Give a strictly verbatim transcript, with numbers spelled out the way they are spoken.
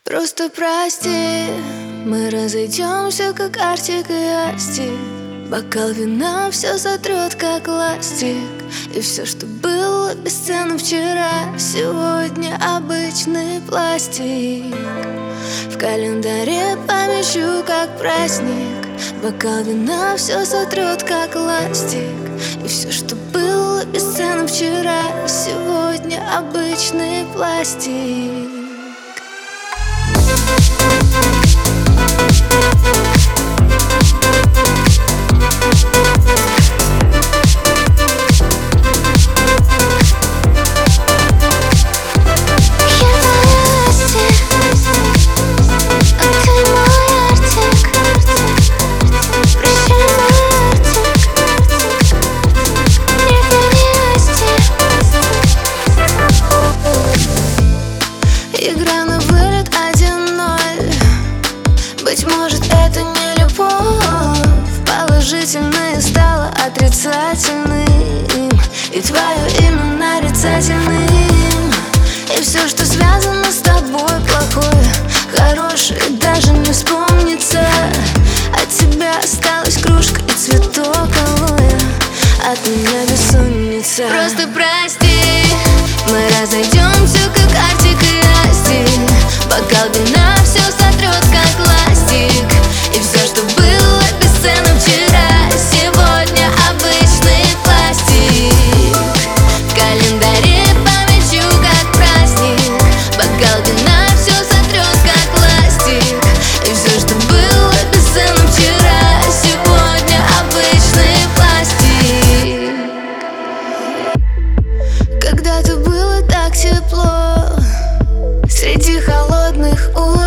Просто прости, мы разойдемся, как Артик и Асти. Бокал вина все сотрет, как ластик. И все, что было бесценно вчера, сегодня обычный пластик. В календаре помещу, как праздник. Бокал вина все сотрет, как ластик. И все, что было бесценно вчера, сегодня обычный пластик. Игра на вылет один ноль. Быть может, это не любовь. Положительное стало отрицательным, и твое имя нарицательным. И все, что связано с тобой, плохое, хорошее даже не вспомнится. От тебя осталась кружка и цветок алоэ. От меня бессонница. Просто прости, мы разойдемся, как Артик и Асти. Бокал вина все сотрет, как ластик. И все, что было бесценно вчера, сегодня обычный пластик. В календаре помечу, как праздник. Бокал вина все сотрет, как ластик. И все, что было бесценно вчера, сегодня обычный пластик. Когда-то было так тепло среди холодных улиц.